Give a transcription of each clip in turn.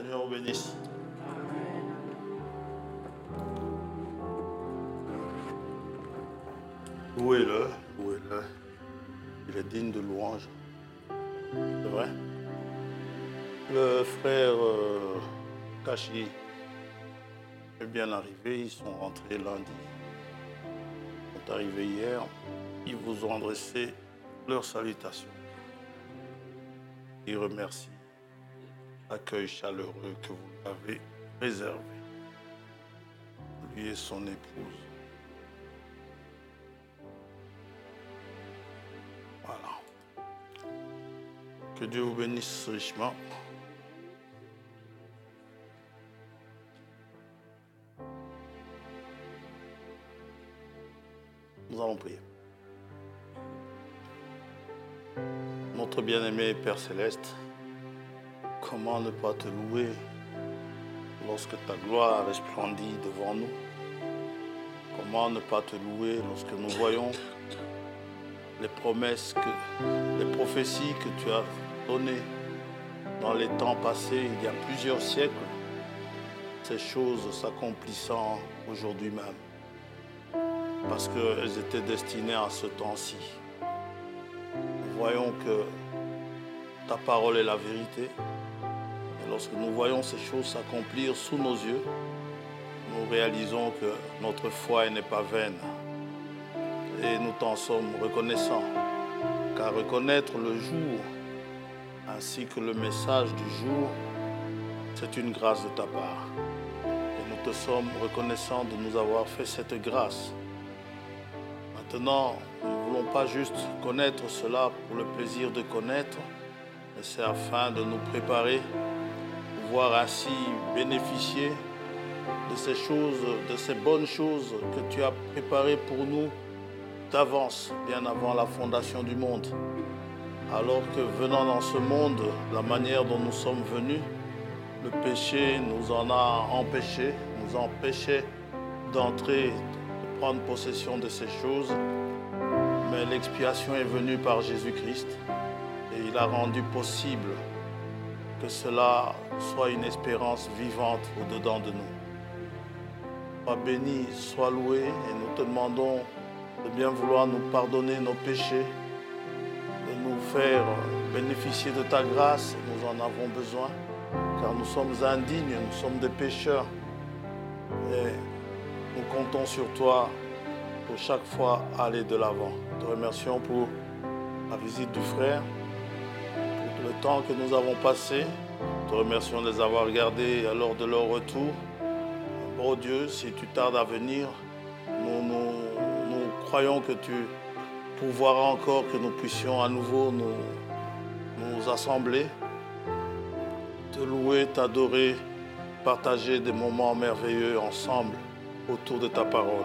Seigneur vous bénisse. Louez-le, louez-le. Il est digne de louange. C'est vrai. Le frère Kachi est bien arrivé. Ils sont rentrés lundi. Ils sont arrivés hier. Ils vous ont adressé leurs salutations. Ils remercient l'accueil chaleureux que vous avez réservé. Lui et son épouse. Voilà. Que Dieu vous bénisse richement. Nous allons prier. Notre bien-aimé Père Céleste, comment ne pas te louer lorsque ta gloire resplendit devant nous? Comment ne pas te louer lorsque nous voyons les promesses, les prophéties que tu as données dans les temps passés, il y a plusieurs siècles, ces choses s'accomplissant aujourd'hui même, parce qu'elles étaient destinées à ce temps-ci. Nous voyons que ta parole est la vérité, et lorsque nous voyons ces choses s'accomplir sous nos yeux, nous réalisons que notre foi n'est pas vaine. Et nous t'en sommes reconnaissants, car reconnaître le jour ainsi que le message du jour, c'est une grâce de ta part. Et nous te sommes reconnaissants de nous avoir fait cette grâce. Maintenant, nous ne voulons pas juste connaître cela pour le plaisir de connaître, mais c'est afin de nous préparer, pouvoir ainsi bénéficier de ces choses, de ces bonnes choses que tu as préparées pour nous d'avance, bien avant la fondation du monde. Alors que venant dans ce monde, la manière dont nous sommes venus, le péché nous en a empêchés, nous empêchait d'entrer, de prendre possession de ces choses. Mais l'expiation est venue par Jésus-Christ et il a rendu possible que cela soit une espérance vivante au-dedans de nous. Sois béni, sois loué et nous te demandons de bien vouloir nous pardonner nos péchés, de nous faire bénéficier de ta grâce. Nous en avons besoin, car nous sommes indignes, nous sommes des pécheurs. Et nous comptons sur toi pour chaque fois aller de l'avant. Nous te remercions pour la visite du frère, pour le temps que nous avons passé. Nous te remercions de les avoir gardés lors de leur retour. Oh Dieu, si tu tardes à venir, nous croyons que tu pourvoiras encore que nous puissions à nouveau nous assembler, te louer, t'adorer, partager des moments merveilleux ensemble autour de ta parole.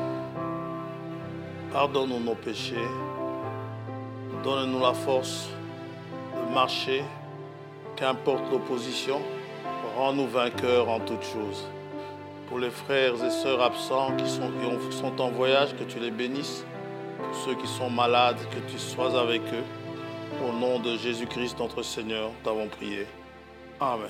Pardonne-nous nos péchés, donne-nous la force de marcher, qu'importe l'opposition, rends-nous vainqueurs en toutes choses. Pour les frères et sœurs absents qui sont en voyage, que tu les bénisses. Pour ceux qui sont malades, que tu sois avec eux. Au nom de Jésus-Christ, notre Seigneur, nous t'avons prié. Amen.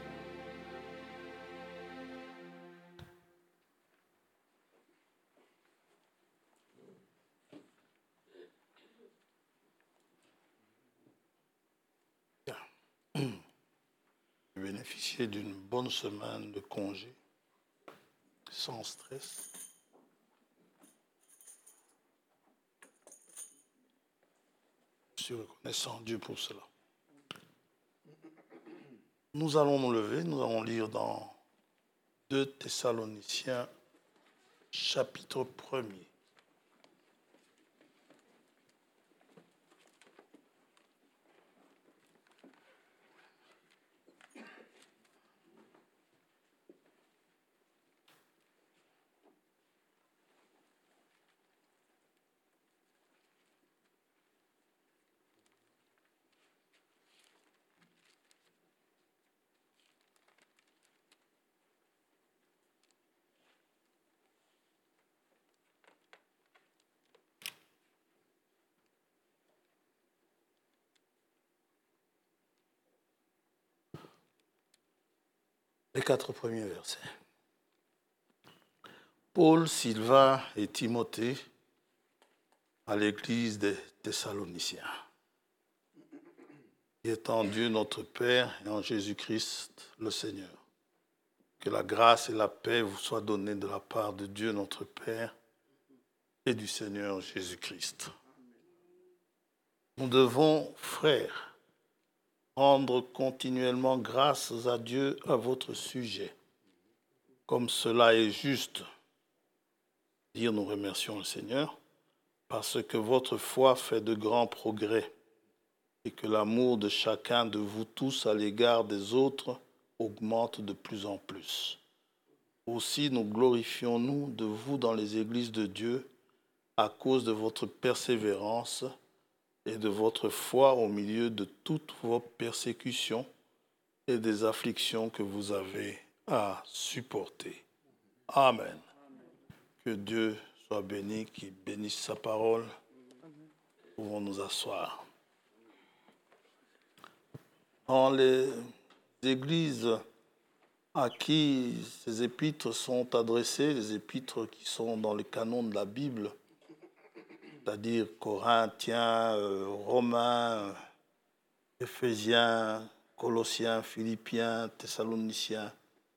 Bénéficier d'une bonne semaine de congé, sans stress. Je suis reconnaissant Dieu pour cela. Nous allons nous lever, nous allons lire dans 2 Thessaloniciens, chapitre 1er. Les 4 premiers versets. Paul, Sylvain et Timothée à l'église des Thessaloniciens. Qui est en Dieu notre Père et en Jésus-Christ le Seigneur. Que la grâce et la paix vous soient données de la part de Dieu notre Père et du Seigneur Jésus-Christ. Nous devons, frères, rendre continuellement grâce à Dieu à votre sujet, comme cela est juste. Dire nous remercions le Seigneur, parce que votre foi fait de grands progrès et que l'amour de chacun de vous tous à l'égard des autres augmente de plus en plus. Aussi nous glorifions-nous de vous dans les églises de Dieu à cause de votre persévérance et de votre foi au milieu de toutes vos persécutions et des afflictions que vous avez à supporter. Amen. Que Dieu soit béni, qu'il bénisse sa parole. Nous pouvons nous asseoir. Dans les églises à qui ces épîtres sont adressées, les épîtres qui sont dans le canon de la Bible, c'est-à-dire Corinthiens, Romains, Éphésiens, Colossiens, Philippiens, Thessaloniciens.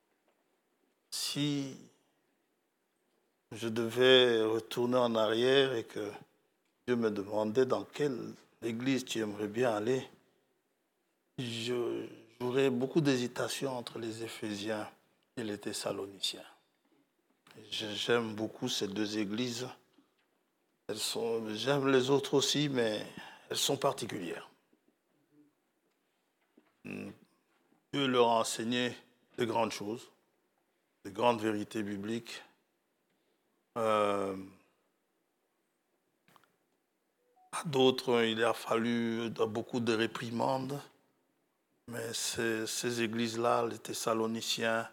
Si je devais retourner en arrière et que Dieu me demandait dans quelle église tu aimerais bien aller, j'aurais beaucoup d'hésitation entre les Éphésiens et les Thessaloniciens. J'aime beaucoup ces deux églises. J'aime les autres aussi, mais elles sont particulières. Dieu leur a enseigné de grandes choses, de grandes vérités bibliques. À d'autres, il a fallu beaucoup de réprimandes. Mais ces églises-là, les Thessaloniciens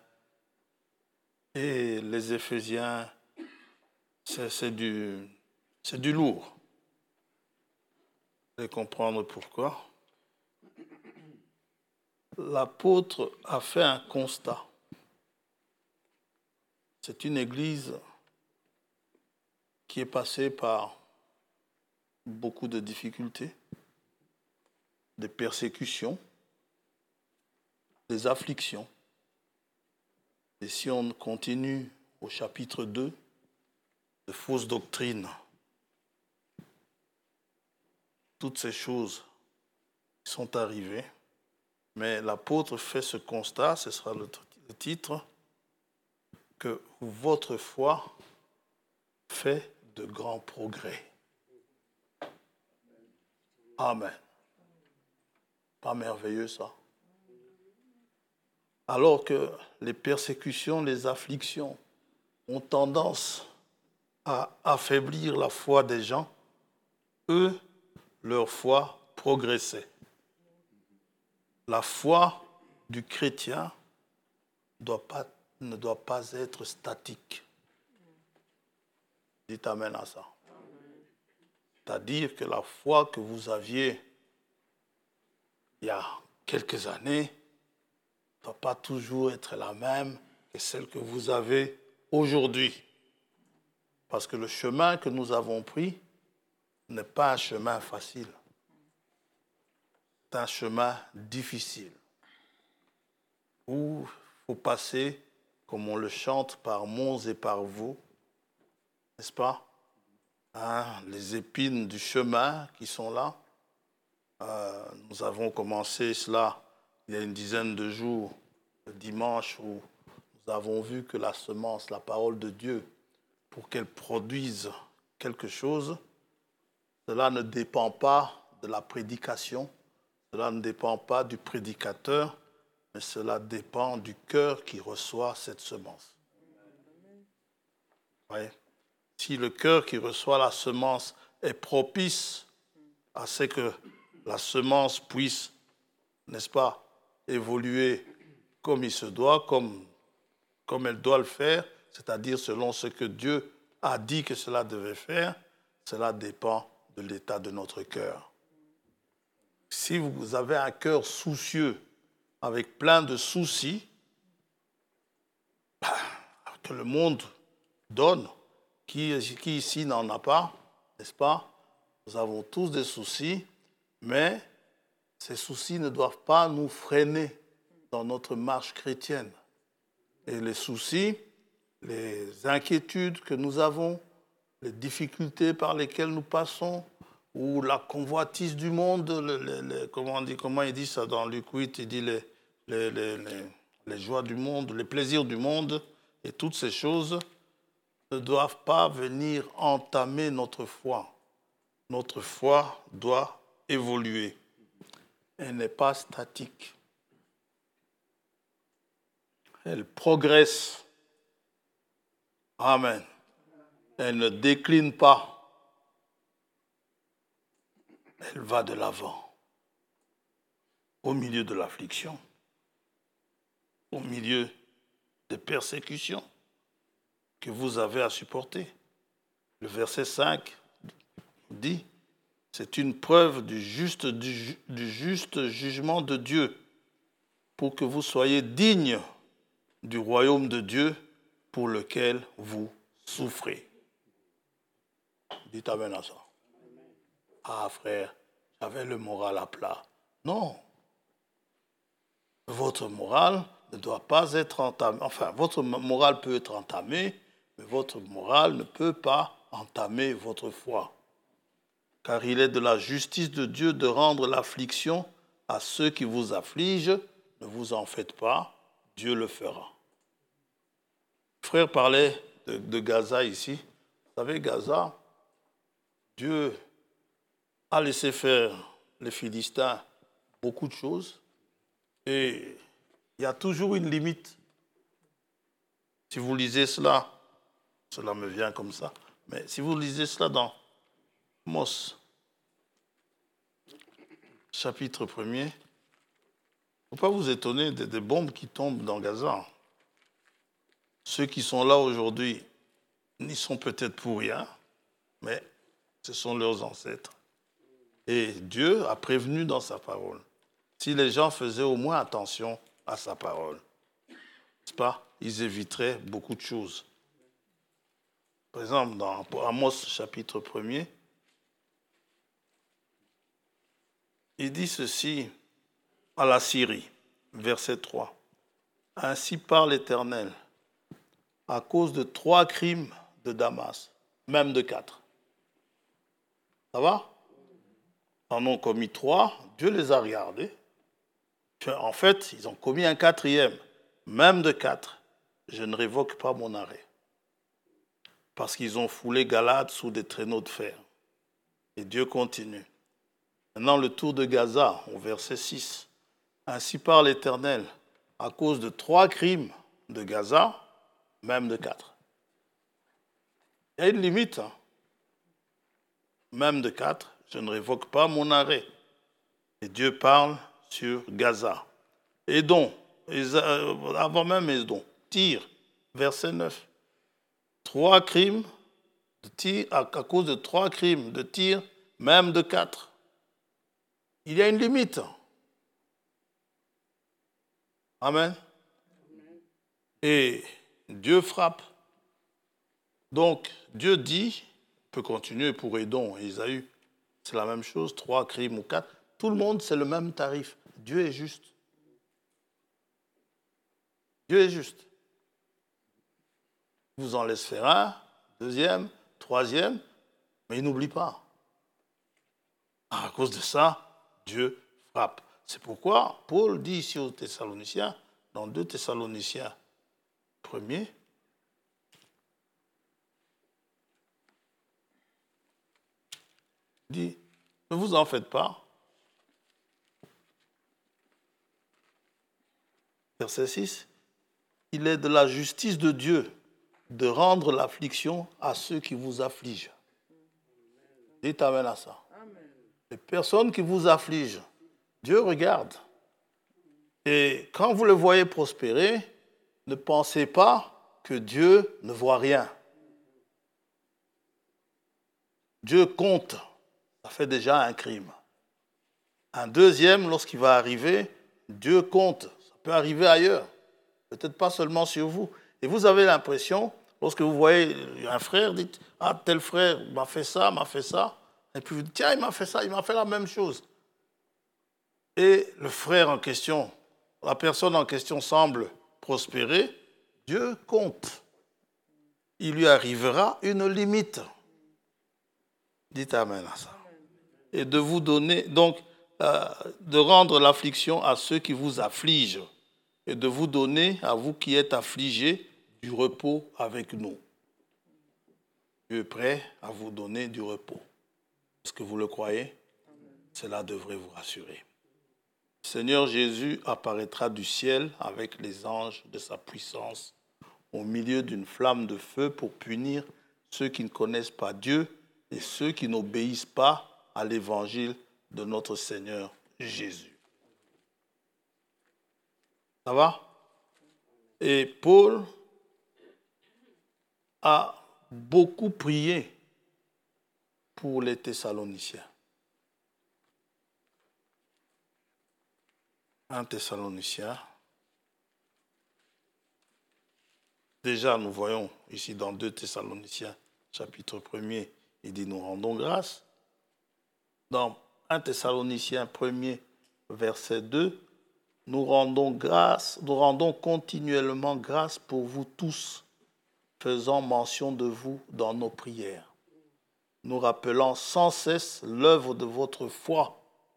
et les Éphésiens, c'est du lourd. Vous allez comprendre pourquoi. L'apôtre a fait un constat. C'est une église qui est passée par beaucoup de difficultés, des persécutions, des afflictions. Et si on continue au chapitre 2, de fausses doctrines, toutes ces choses sont arrivées, mais l'apôtre fait ce constat, ce sera le titre, que votre foi fait de grands progrès. Amen. Pas merveilleux ça? Alors que les persécutions, les afflictions ont tendance à affaiblir la foi des gens, eux, leur foi progressait. La foi du chrétien ne doit pas être statique. Dites amen à ça. C'est-à-dire que la foi que vous aviez il y a quelques années ne doit pas toujours être la même que celle que vous avez aujourd'hui. Parce que le chemin que nous avons pris n'est pas un chemin facile. C'est un chemin difficile. Où il faut passer, comme on le chante, par monts et par vaux, n'est-ce pas? Les épines du chemin qui sont là. Nous avons commencé cela il y a une dizaine de jours, le dimanche, où nous avons vu que la semence, la parole de Dieu, pour qu'elle produise quelque chose, cela ne dépend pas de la prédication, cela ne dépend pas du prédicateur, mais cela dépend du cœur qui reçoit cette semence. Oui. Si le cœur qui reçoit la semence est propice à ce que la semence puisse, n'est-ce pas, évoluer comme il se doit, comme elle doit le faire, c'est-à-dire selon ce que Dieu a dit que cela devait faire, cela dépend de l'état de notre cœur. Si vous avez un cœur soucieux, avec plein de soucis, que le monde donne. Qui ici n'en a pas, n'est-ce pas? Nous avons tous des soucis, mais ces soucis ne doivent pas nous freiner dans notre marche chrétienne. Et les soucis, les inquiétudes que nous avons, les difficultés par lesquelles nous passons, ou la convoitise du monde, comment il dit ça dans Luc 8, il dit les joies du monde, les plaisirs du monde, et toutes ces choses ne doivent pas venir entamer notre foi. Notre foi doit évoluer. Elle n'est pas statique. Elle progresse. Amen. Elle ne décline pas. Elle va de l'avant. Au milieu de l'affliction. Au milieu des persécutions que vous avez à supporter. Le verset 5 dit, c'est une preuve du juste jugement de Dieu pour que vous soyez dignes du royaume de Dieu pour lequel vous souffrez. Dites amen à ça. Ah frère, j'avais le moral à plat. Non. Votre morale ne doit pas être entamée. Enfin, votre morale peut être entamée, mais votre morale ne peut pas entamer votre foi. Car il est de la justice de Dieu de rendre l'affliction à ceux qui vous affligent. Ne vous en faites pas, Dieu le fera. Le frère parlait de Gaza ici. Vous savez, Gaza, Dieu a laissé faire les Philistins beaucoup de choses. Et il y a toujours une limite. Si vous lisez cela me vient comme ça, mais si vous lisez cela dans Amos, chapitre 1er, il ne faut pas vous étonner des bombes qui tombent dans Gaza. Ceux qui sont là aujourd'hui n'y sont peut-être pour rien, mais ce sont leurs ancêtres. Et Dieu a prévenu dans sa parole. Si les gens faisaient au moins attention à sa parole, n'est-ce pas? Ils éviteraient beaucoup de choses. Par exemple, dans Amos, chapitre 1er, il dit ceci à la Syrie, verset 3. Ainsi parle l'Éternel, à cause de 3 crimes de Damas, même de 4. Ça va? En ont commis 3, Dieu les a regardés. En fait, ils ont commis un 4e, même de 4. Je ne révoque pas mon arrêt. Parce qu'ils ont foulé Galade sous des traîneaux de fer. Et Dieu continue. Maintenant, le tour de Gaza, au verset 6. Ainsi parle l'Éternel, à cause de 3 crimes de Gaza, même de 4. Il y a une limite. Hein. Même de 4, je ne révoque pas mon arrêt. Et Dieu parle sur Gaza. Édom, avant même Édom, Tyr, verset 9. 3 crimes de Tyr, à cause de 3 crimes de Tyr, même de 4. Il y a une limite. Amen. Et Dieu frappe. Donc, Dieu dit, on peut continuer pour Édom et Ésaü, c'est la même chose, 3 crimes ou 4. Tout le monde, c'est le même tarif. Dieu est juste. Dieu est juste. Il vous en laisse faire 1, 2e, 3e, mais il n'oublie pas. À cause de ça, Dieu frappe. C'est pourquoi Paul dit ici aux Thessaloniciens, dans 2 Thessaloniciens 1er, il dit, ne vous en faites pas. Verset 6, il est de la justice de Dieu de rendre l'affliction à ceux qui vous affligent. Dites amen à ça. Les personnes qui vous affligent, Dieu regarde. Et quand vous le voyez prospérer, ne pensez pas que Dieu ne voit rien. Dieu compte. Ça fait déjà un crime. Un deuxième, lorsqu'il va arriver, Dieu compte. Ça peut arriver ailleurs. Peut-être pas seulement sur vous. Et vous avez l'impression, lorsque vous voyez un frère, dites, ah, tel frère m'a fait ça. Et puis vous dites, tiens, il m'a fait ça, il m'a fait la même chose. Et le frère en question, la personne en question semble prospérer, Dieu compte. Il lui arrivera une limite. Dites amen à ça. Et de vous donner, donc, de rendre l'affliction à ceux qui vous affligent et de vous donner, à vous qui êtes affligés, du repos avec nous. Dieu est prêt à vous donner du repos. Est-ce que vous le croyez? Cela devrait vous rassurer. Le Seigneur Jésus apparaîtra du ciel avec les anges de sa puissance au milieu d'une flamme de feu pour punir ceux qui ne connaissent pas Dieu et ceux qui n'obéissent pas à l'évangile de notre Seigneur Jésus. Ça va? Et Paul a beaucoup prié pour les Thessaloniciens. 1 Thessaloniciens. Déjà, nous voyons ici dans 2 Thessaloniciens, chapitre 1er, il dit « Nous rendons grâce ». Dans 1 Thessaloniciens 1er, verset 2, nous rendons continuellement grâce pour vous tous, faisant mention de vous dans nos prières, nous rappelant sans cesse l'œuvre de votre foi,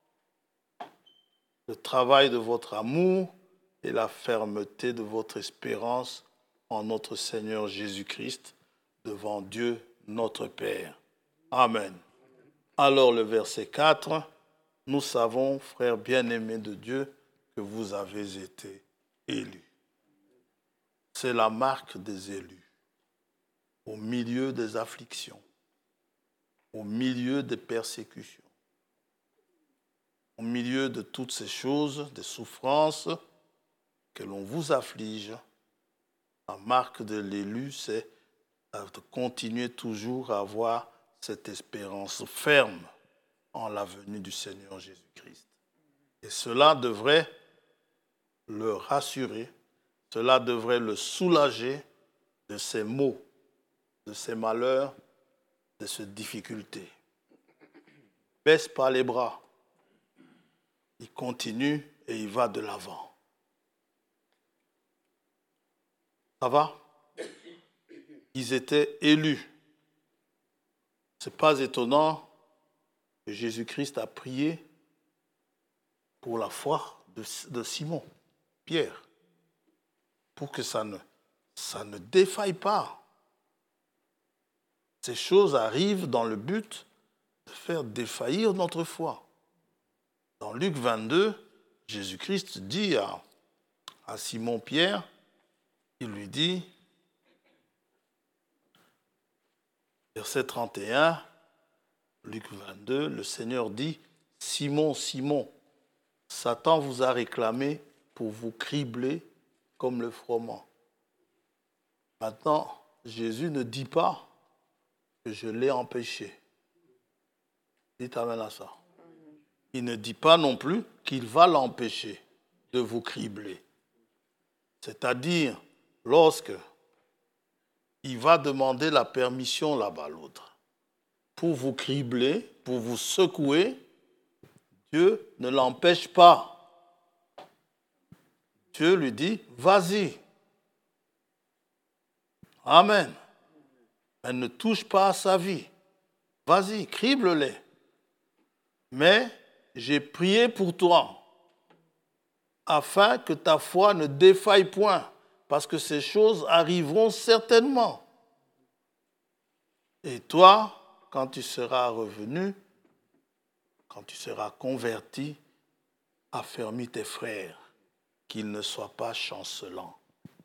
le travail de votre amour et la fermeté de votre espérance en notre Seigneur Jésus-Christ devant Dieu notre Père. Amen. Alors le verset 4, nous savons, frères bien-aimés de Dieu, que vous avez été élus. C'est la marque des élus. Au milieu des afflictions, au milieu des persécutions, au milieu de toutes ces choses, des souffrances que l'on vous afflige, la marque de l'élu, c'est de continuer toujours à avoir cette espérance ferme en la venue du Seigneur Jésus-Christ. Et cela devrait le rassurer, cela devrait le soulager de ses maux, de ses malheurs, de ses difficultés. Baisse pas les bras. Il continue et il va de l'avant. Ça va? Ils étaient élus. Ce n'est pas étonnant que Jésus-Christ a prié pour la foi de Simon, Pierre, pour que ça ne défaille pas. Ces choses arrivent dans le but de faire défaillir notre foi. Dans Luc 22, Jésus-Christ dit à Simon-Pierre, il lui dit, verset 31, Luc 22, le Seigneur dit, « Simon, Simon, Satan vous a réclamé pour vous cribler comme le froment. » Maintenant, Jésus ne dit pas que je l'ai empêché. Dites amen à ça. Il ne dit pas non plus qu'il va l'empêcher de vous cribler. C'est-à-dire, lorsque il va demander la permission là-bas, l'autre, pour vous cribler, pour vous secouer, Dieu ne l'empêche pas. Dieu lui dit, vas-y. Amen. Elle ne touche pas à sa vie. Vas-y, crible-les. Mais j'ai prié pour toi, afin que ta foi ne défaille point, parce que ces choses arriveront certainement. Et toi, quand tu seras revenu, quand tu seras converti, affermis tes frères, qu'ils ne soient pas chancelants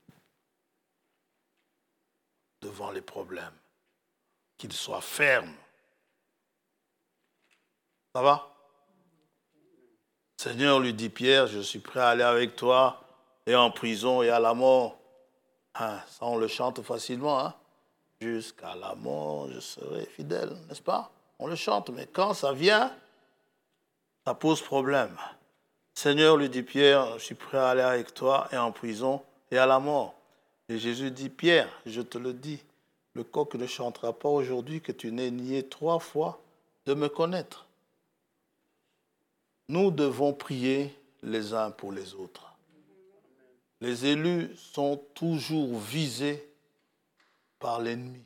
devant les problèmes, qu'ils soient fermes. Ça va? Seigneur, lui dit Pierre, je suis prêt à aller avec toi, et en prison et à la mort. Ça, on le chante facilement. Hein? Jusqu'à la mort, je serai fidèle, n'est-ce pas? On le chante, mais quand ça vient, ça pose problème. Seigneur, lui dit Pierre, je suis prêt à aller avec toi, et en prison et à la mort. Et Jésus dit, Pierre, je te le dis, le coq ne chantera pas aujourd'hui que tu n'aies nié 3 fois de me connaître. Nous devons prier les uns pour les autres. Les élus sont toujours visés par l'ennemi.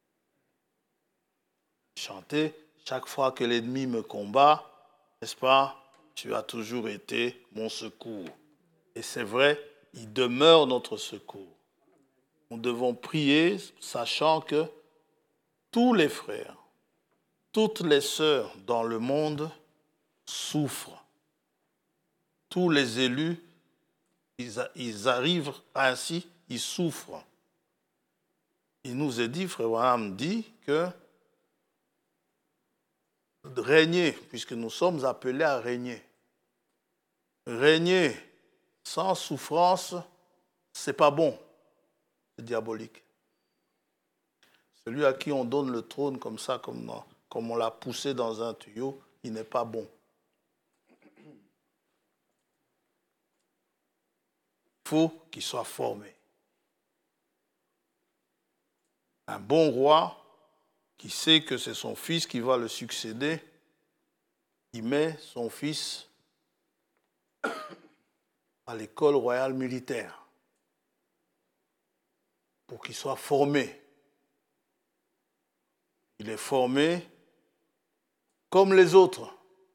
Chantez, chaque fois que l'ennemi me combat, n'est-ce pas, tu as toujours été mon secours. Et c'est vrai, il demeure notre secours. Nous devons prier, sachant que tous les frères, toutes les sœurs dans le monde souffrent. Tous les élus, ils arrivent ainsi, ils souffrent. Il nous est dit, frère Abraham dit que de régner, puisque nous sommes appelés à régner. Régner sans souffrance, c'est pas bon, c'est diabolique. Celui à qui on donne le trône comme ça, comme on l'a poussé dans un tuyau, il n'est pas bon. Il faut qu'il soit formé. Un bon roi qui sait que c'est son fils qui va le succéder, il met son fils à l'école royale militaire pour qu'il soit formé. Il est formé comme les autres.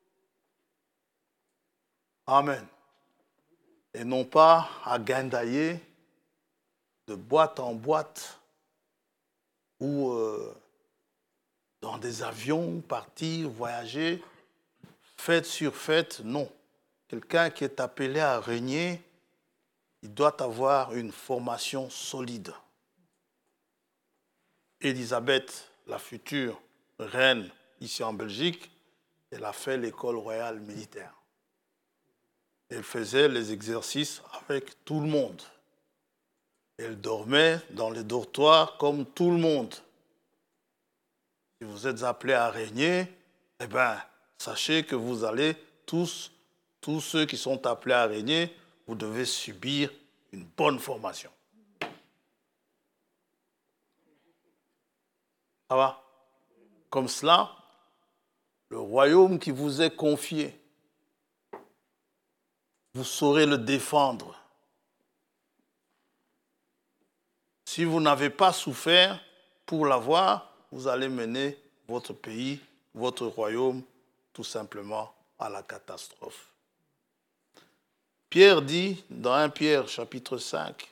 Amen. Et non pas à guindailler de boîte en boîte ou dans des avions, partir, voyager, fête sur fête, non. Quelqu'un qui est appelé à régner, il doit avoir une formation solide. Élisabeth, la future reine ici en Belgique, elle a fait l'école royale militaire. Elle faisait les exercices avec tout le monde. Elle dormait dans les dortoirs comme tout le monde. Si vous êtes appelés à régner, eh bien, sachez que vous allez tous ceux qui sont appelés à régner, vous devez subir une bonne formation. Ça va? Comme cela, le royaume qui vous est confié, vous saurez le défendre. Si vous n'avez pas souffert pour l'avoir, vous allez mener votre pays, votre royaume, tout simplement à la catastrophe. Pierre dit, dans 1 Pierre chapitre 5,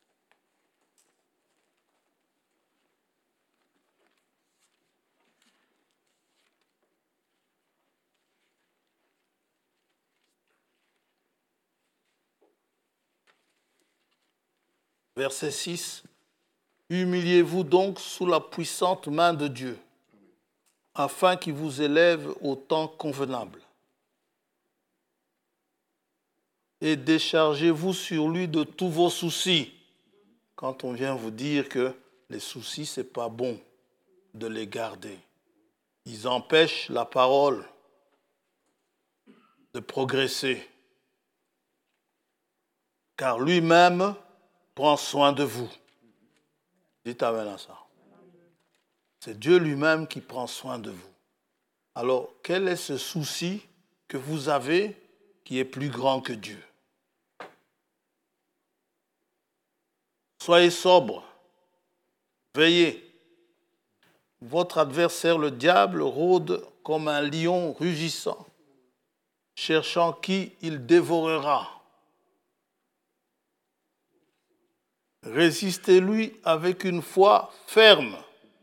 verset 6, « Humiliez-vous donc sous la puissante main de Dieu, afin qu'il vous élève au temps convenable. Et déchargez-vous sur lui de tous vos soucis. » Quand on vient vous dire que les soucis, ce n'est pas bon de les garder. Ils empêchent la parole de progresser. Car lui-même prend soin de vous. Dites amen à ça. C'est Dieu lui-même qui prend soin de vous. Alors, quel est ce souci que vous avez qui est plus grand que Dieu? Soyez sobres, veillez. Votre adversaire, le diable, rôde comme un lion rugissant, cherchant qui il dévorera. Résistez-lui avec une foi ferme,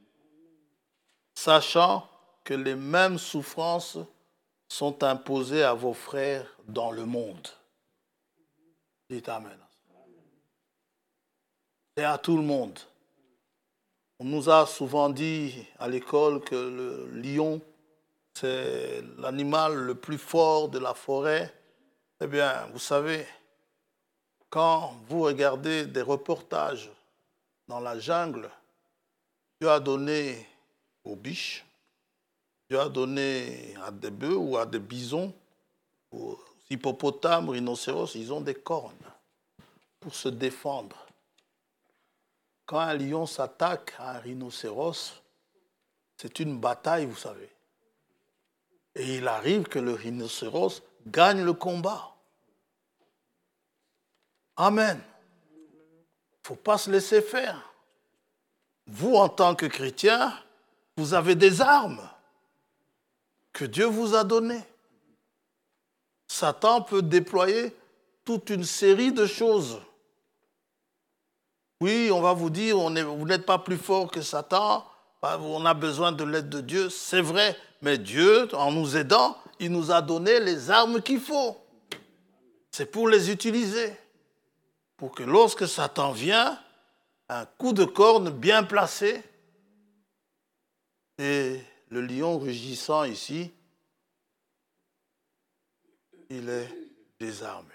sachant que les mêmes souffrances sont imposées à vos frères dans le monde. Dites amen. C'est à tout le monde. On nous a souvent dit à l'école que le lion, c'est l'animal le plus fort de la forêt. Eh bien, vous savez, quand vous regardez des reportages dans la jungle, Dieu a donné aux biches, Dieu a donné à des bœufs ou à des bisons, aux hippopotames, rhinocéros, ils ont des cornes pour se défendre. quand un lion s'attaque à un rhinocéros, c'est une bataille, vous savez. Et il arrive que le rhinocéros gagne le combat. Amen. Il ne faut pas se laisser faire. Vous, en tant que chrétien, vous avez des armes que Dieu vous a données. Satan peut déployer toute une série de choses. Oui, on va vous dire, vous n'êtes pas plus fort que Satan, on a besoin de l'aide de Dieu, c'est vrai, mais Dieu, en nous aidant, il nous a donné les armes qu'il faut. C'est pour les utiliser, pour que lorsque Satan vient, un coup de corne bien placé, et le lion rugissant ici, il est désarmé.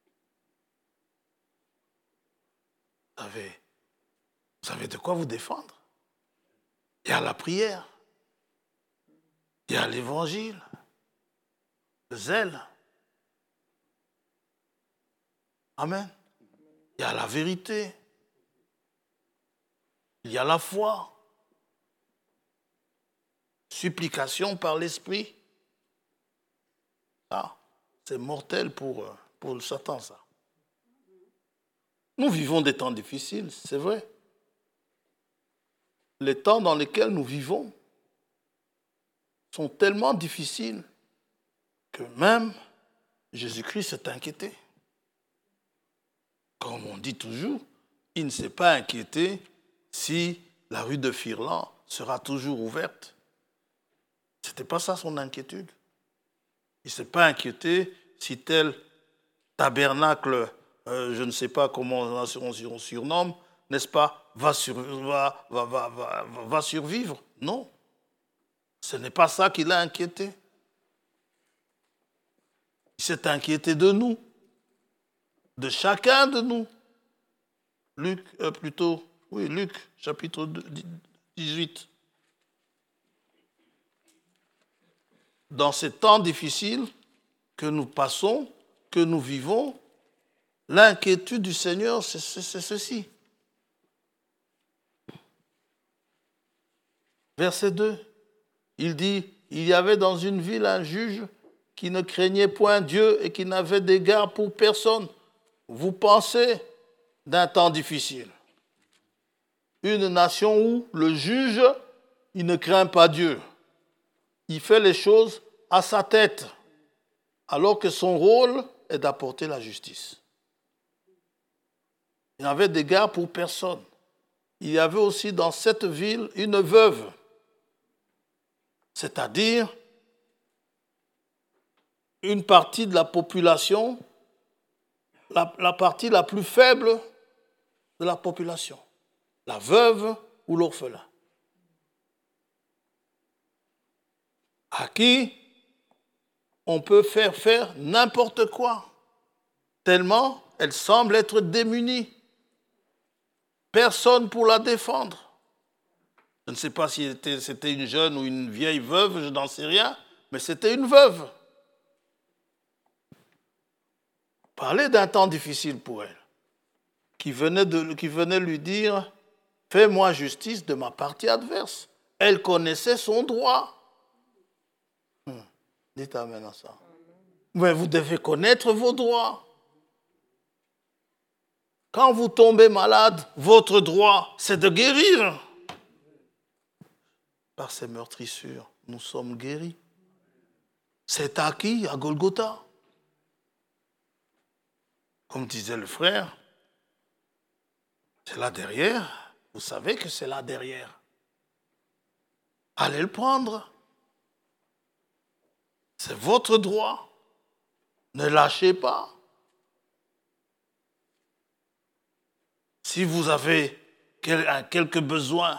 Vous savez de quoi vous défendre. Il y a la prière, il y a l'évangile, le zèle. Amen. Il y a la vérité, il y a la foi, supplication par l'esprit. Ça, c'est mortel pour le Satan, ça. Nous vivons des temps difficiles, c'est vrai. Les temps dans lesquels nous vivons sont tellement difficiles que même Jésus-Christ s'est inquiété. Comme on dit toujours, il ne s'est pas inquiété si la rue de Firlan sera toujours ouverte. Ce n'était pas ça son inquiétude. Il ne s'est pas inquiété si tel tabernacle, je ne sais pas comment on surnomme, n'est-ce pas, va survivre. Non. Ce n'est pas ça qui l'a inquiété. Il s'est inquiété de nous, de chacun de nous. Luc, chapitre 18. Dans ces temps difficiles que nous passons, que nous vivons, l'inquiétude du Seigneur, c'est ceci. Verset 2, il dit, il y avait dans une ville un juge qui ne craignait point Dieu et qui n'avait d'égard pour personne. Vous pensez d'un temps difficile. Une nation où le juge, il ne craint pas Dieu. Il fait les choses à sa tête, alors que son rôle est d'apporter la justice. Il n'avait d'égard pour personne. Il y avait aussi dans cette ville une veuve, c'est-à-dire une partie de la population, la partie la plus faible de la population, la veuve ou l'orphelin, à qui on peut faire n'importe quoi, tellement elle semble être démunie. Personne pour la défendre. Je ne sais pas si c'était une jeune ou une vieille veuve, je n'en sais rien, mais c'était une veuve. Parler d'un temps difficile pour elle, qui venait lui dire « Fais-moi justice de ma partie adverse ». Elle connaissait son droit. Dites amen à ça. Mais vous devez connaître vos droits. Quand vous tombez malade, votre droit, c'est de guérir. Par ces meurtrissures, nous sommes guéris. C'est acquis à Golgotha. Comme disait le frère, c'est là derrière. Vous savez que c'est là derrière. Allez le prendre. C'est votre droit. Ne lâchez pas. Si vous avez quelques besoins,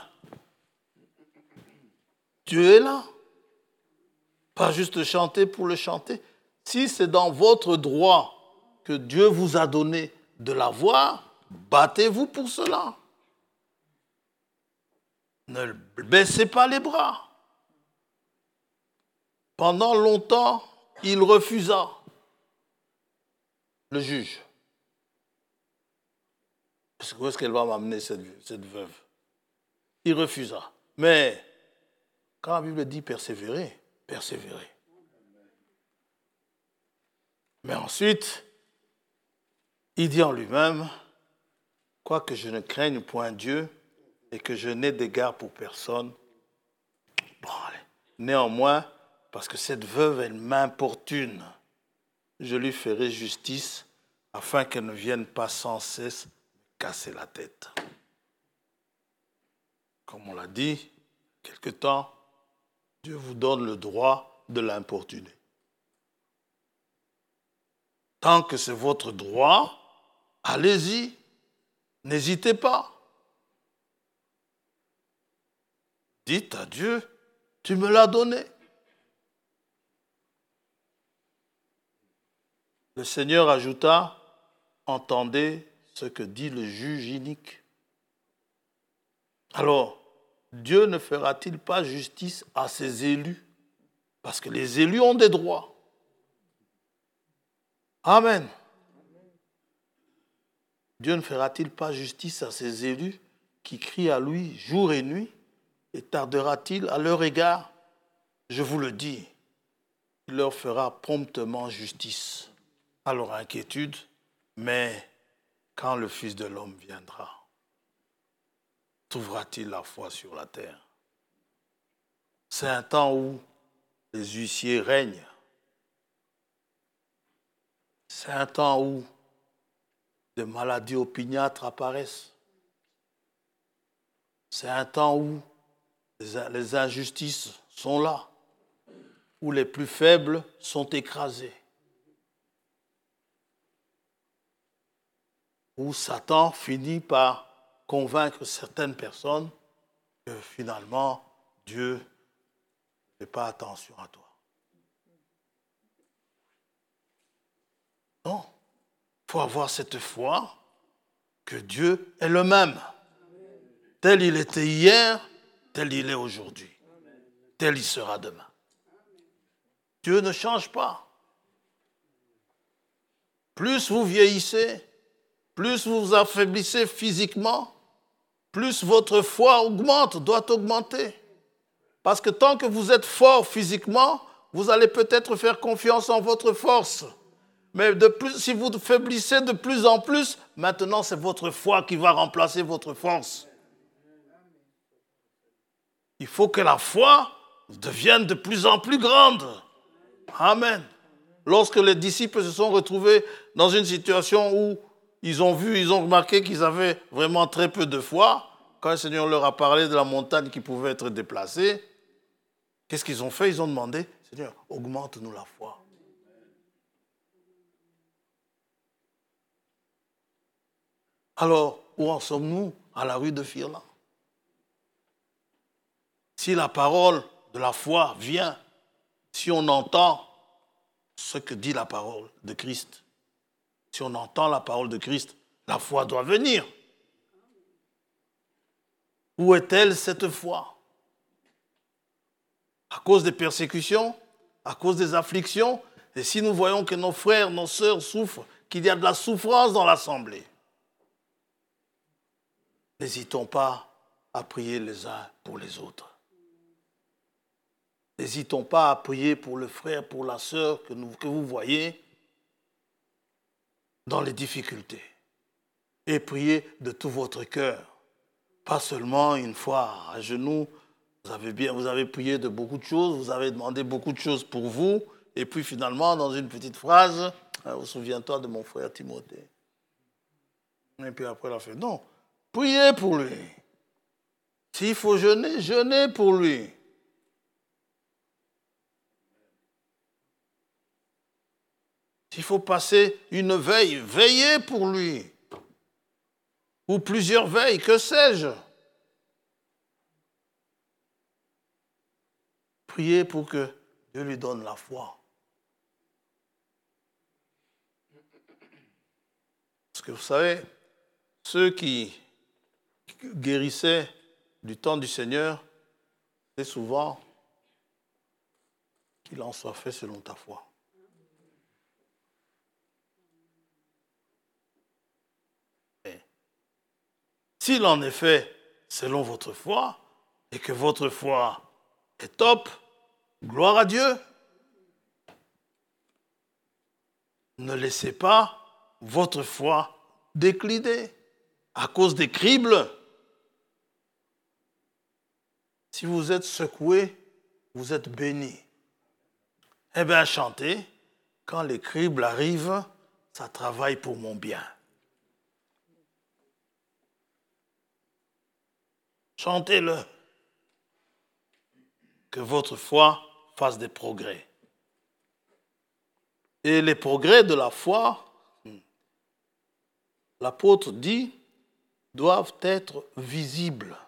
Dieu est là. Pas juste chanter pour le chanter. Si c'est dans votre droit que Dieu vous a donné de l'avoir, battez-vous pour cela. Ne baissez pas les bras. Pendant longtemps, il refusa, le juge. où est-ce qu'elle va m'amener cette veuve? Il refusa. Mais quand la Bible dit persévérer, persévérer. Mais ensuite, il dit en lui-même, quoique je ne craigne point Dieu et que je n'ai d'égard pour personne, bon, allez. Néanmoins, parce que cette veuve, elle m'importune, je lui ferai justice afin qu'elle ne vienne pas sans cesse me casser la tête. Comme on l'a dit, quelque temps, Dieu vous donne le droit de l'importuner. Tant que c'est votre droit, allez-y, n'hésitez pas. Dites à Dieu, tu me l'as donné. Le Seigneur ajouta, entendez ce que dit le juge inique. Alors, Dieu ne fera-t-il pas justice à ses élus? Parce que les élus ont des droits. Amen. Dieu ne fera-t-il pas justice à ses élus qui crient à lui jour et nuit? Et tardera-t-il à leur égard? Je vous le dis, il leur fera promptement justice à leur inquiétude, mais quand le Fils de l'homme viendra, trouvera-t-il la foi sur la terre? C'est un temps où les huissiers règnent. C'est un temps où des maladies opiniâtres apparaissent. C'est un temps où les injustices sont là, où les plus faibles sont écrasés, où Satan finit par convaincre certaines personnes que finalement, Dieu ne fait pas attention à toi. Non, il faut avoir cette foi que Dieu est le même. Tel il était hier, tel il est aujourd'hui, tel il sera demain. Dieu ne change pas. Plus vous vieillissez, plus vous vous affaiblissez physiquement, plus votre foi augmente, doit augmenter. Parce que tant que vous êtes fort physiquement, vous allez peut-être faire confiance en votre force. Mais si vous faiblissez de plus en plus, maintenant c'est votre foi qui va remplacer votre force. Il faut que la foi devienne de plus en plus grande. Amen. Lorsque les disciples se sont retrouvés dans une situation où ils ont remarqué qu'ils avaient vraiment très peu de foi, quand le Seigneur leur a parlé de la montagne qui pouvait être déplacée, qu'est-ce qu'ils ont fait? Ils ont demandé, Seigneur, augmente-nous la foi. Alors, où en sommes-nous à la rue de Firlan? Si la parole de la foi vient, si on entend ce que dit la parole de Christ, si on entend la parole de Christ, la foi doit venir. Où est-elle cette foi? À cause des persécutions, à cause des afflictions, et si nous voyons que nos frères, nos sœurs souffrent, qu'il y a de la souffrance dans l'assemblée, n'hésitons pas à prier les uns pour les autres. N'hésitons pas à prier pour le frère, pour la sœur que vous voyez dans les difficultés. Et priez de tout votre cœur. Pas seulement une fois à genoux, vous avez prié de beaucoup de choses, vous avez demandé beaucoup de choses pour vous, et puis finalement, dans une petite phrase, souviens-toi de mon frère Timothée. Et puis après, elle a fait, non, priez pour lui. S'il faut jeûner, jeûnez pour lui. S'il faut passer une veille, veillez pour lui. Ou plusieurs veilles, que sais-je. Priez pour que Dieu lui donne la foi. Parce que vous savez, ceux qui guérissaient du temps du Seigneur, c'est souvent qu'il en soit fait selon ta foi. S'il en est fait selon votre foi, et que votre foi est top, gloire à Dieu. Ne laissez pas votre foi décliner à cause des cribles. Si vous êtes secoué, vous êtes béni. Eh bien, chantez. Quand les cribles arrivent, ça travaille pour mon bien. Chantez-le. Que votre foi fasse des progrès. Et les progrès de la foi, l'apôtre dit, doivent être visibles,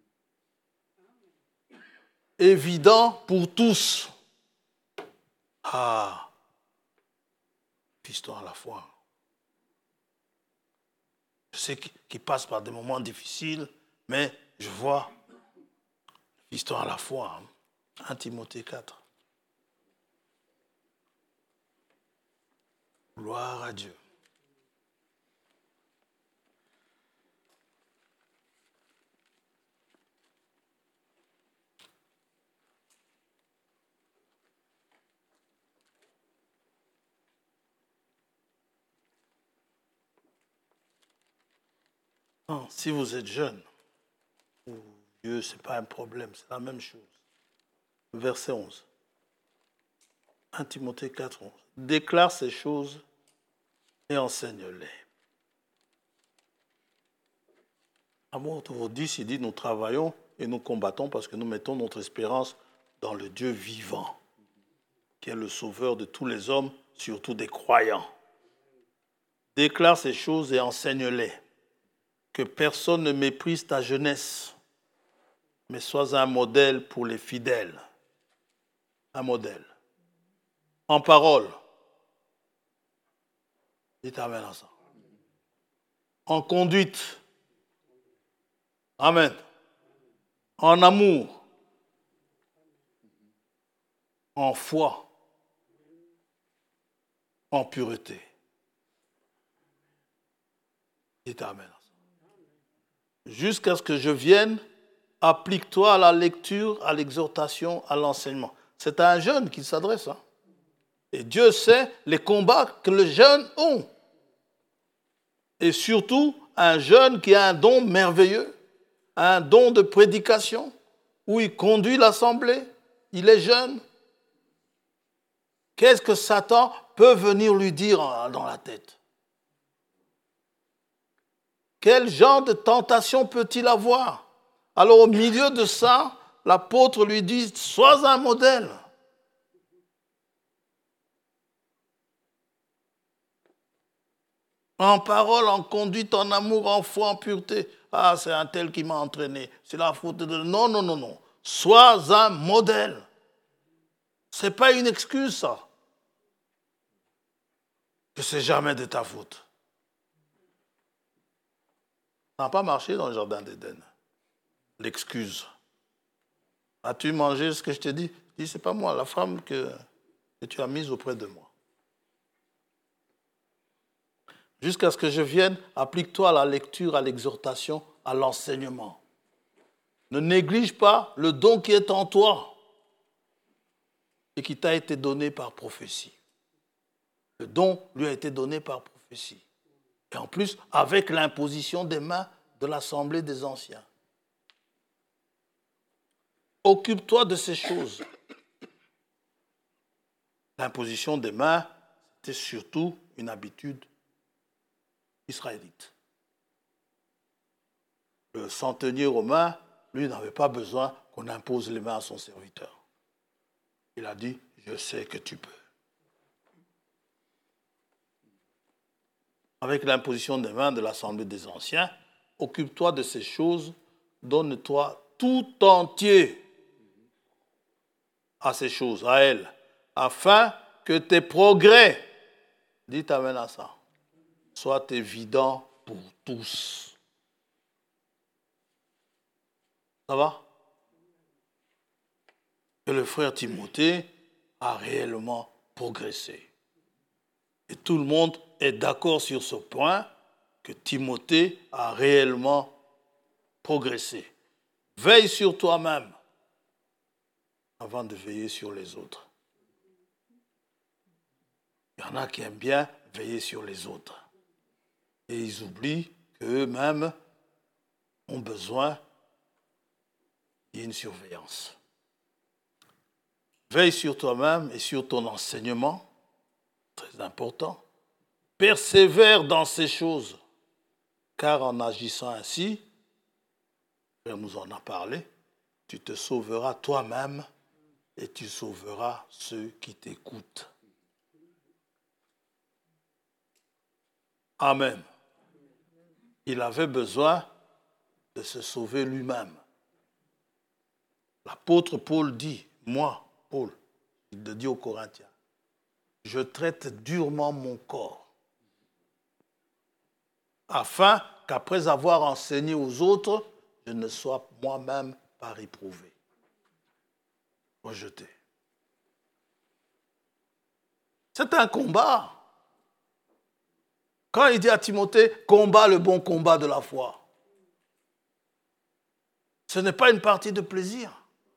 évidents pour tous. Ah, histoire à la foi. Je sais qu'il passe par des moments difficiles, mais je vois l'histoire à la foi. 1 Timothée 4. Gloire à Dieu. Non, si vous êtes jeune ou vieux, ce n'est pas un problème, c'est la même chose. Verset 11. 1 Timothée 4, 11. Déclare ces choses et enseigne-les. Apôtre 10, il dit, nous travaillons et nous combattons parce que nous mettons notre espérance dans le Dieu vivant, qui est le sauveur de tous les hommes, surtout des croyants. Déclare ces choses et enseigne-les. Que personne ne méprise ta jeunesse, mais sois un modèle pour les fidèles. Un modèle. En parole. Dites amen à ça. En conduite. Amen. En amour. En foi. En pureté. Dites amen à ça. Jusqu'à ce que je vienne, applique-toi à la lecture, à l'exhortation, à l'enseignement. C'est à un jeune qu'il s'adresse. Et Dieu sait les combats que les jeunes ont. Et surtout, un jeune qui a un don merveilleux, un don de prédication, où il conduit l'assemblée, il est jeune. Qu'est-ce que Satan peut venir lui dire dans la tête? Quel genre de tentation peut-il avoir? Alors au milieu de ça, l'apôtre lui dit, sois un modèle. En parole, en conduite, en amour, en foi, en pureté. Ah, c'est un tel qui m'a entraîné. C'est la faute de... Non, non, non, non. Sois un modèle. Ce n'est pas une excuse, ça. Que c'est jamais de ta faute. Ça n'a pas marché dans le jardin d'Éden. L'excuse. As-tu mangé ce que je t'ai dit? Je dis, c'est pas moi, la femme que tu as mise auprès de moi. Jusqu'à ce que je vienne, applique-toi à la lecture, à l'exhortation, à l'enseignement. Ne néglige pas le don qui est en toi et qui t'a été donné par prophétie. Le don lui a été donné par prophétie. Et en plus, avec l'imposition des mains de l'Assemblée des anciens. Occupe-toi de ces choses. L'imposition des mains, c'était surtout une habitude israélite. Le centenier romain, lui, n'avait pas besoin qu'on impose les mains à son serviteur. Il a dit, je sais que tu peux. Avec l'imposition des mains de l'Assemblée des anciens, occupe-toi de ces choses, donne-toi tout entier à ces choses, à elles, afin que tes progrès, dites amen à ça, soient évidents pour tous. Ça va? Que le frère Timothée a réellement progressé. Et tout le monde est d'accord sur ce point, que Timothée a réellement progresser. Veille sur toi-même avant de veiller sur les autres. Il y en a qui aiment bien veiller sur les autres. Et ils oublient qu'eux-mêmes ont besoin d'une surveillance. Veille sur toi-même et sur ton enseignement, très important. Persévère dans ces choses, car en agissant ainsi, Père nous en a parlé, tu te sauveras toi-même et tu sauveras ceux qui t'écoutent. Amen. Il avait besoin de se sauver lui-même. L'apôtre Paul dit, moi, Paul, il le dit aux Corinthiens, je traite durement mon corps, afin qu'après avoir enseigné aux autres, je ne sois moi-même pas réprouvé, rejeté. C'est un combat. Quand il dit à Timothée, combat le bon combat de la foi, ce n'est pas une partie de plaisir.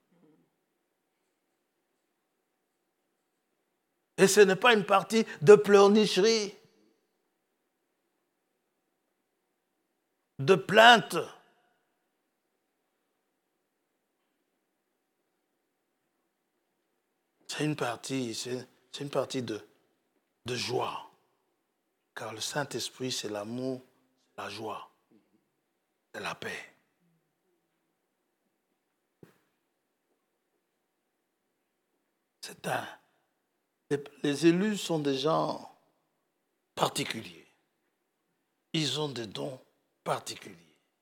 Et ce n'est pas une partie de pleurnicherie, de plainte. C'est une partie de joie. Car le Saint-Esprit, c'est l'amour, la joie, c'est la paix. Les élus sont des gens particuliers. Ils ont des dons particuliers.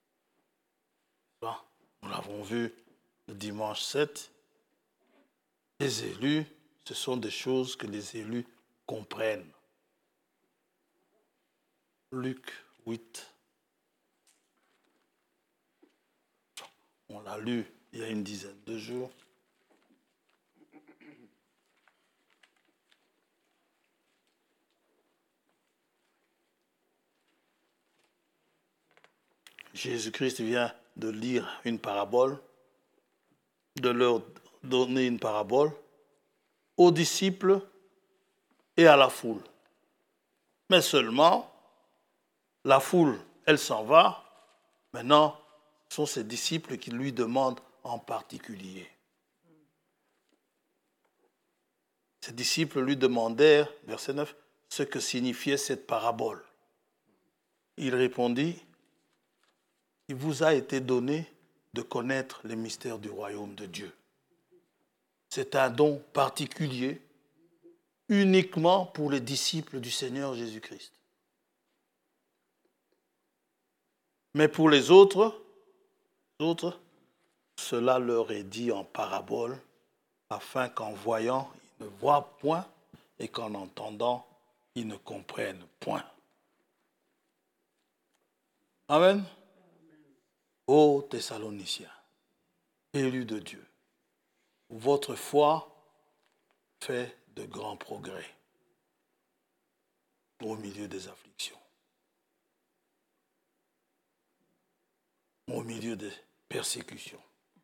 Nous l'avons vu le dimanche 7. Les élus, ce sont des choses que les élus comprennent. Luc 8. On l'a lu il y a une dizaine de jours. Jésus-Christ vient de lire une parabole, de leur donner une parabole aux disciples et à la foule. Mais seulement, la foule, elle s'en va. Maintenant, ce sont ses disciples qui lui demandent en particulier. Ses disciples lui demandèrent, verset 9, ce que signifiait cette parabole. Il répondit, il vous a été donné de connaître les mystères du royaume de Dieu. C'est un don particulier, uniquement pour les disciples du Seigneur Jésus-Christ. Mais pour les autres, cela leur est dit en parabole, afin qu'en voyant, ils ne voient point, et qu'en entendant, ils ne comprennent point. Amen. Ô Thessaloniciens, élus de Dieu, votre foi fait de grands progrès au milieu des afflictions, au milieu des persécutions.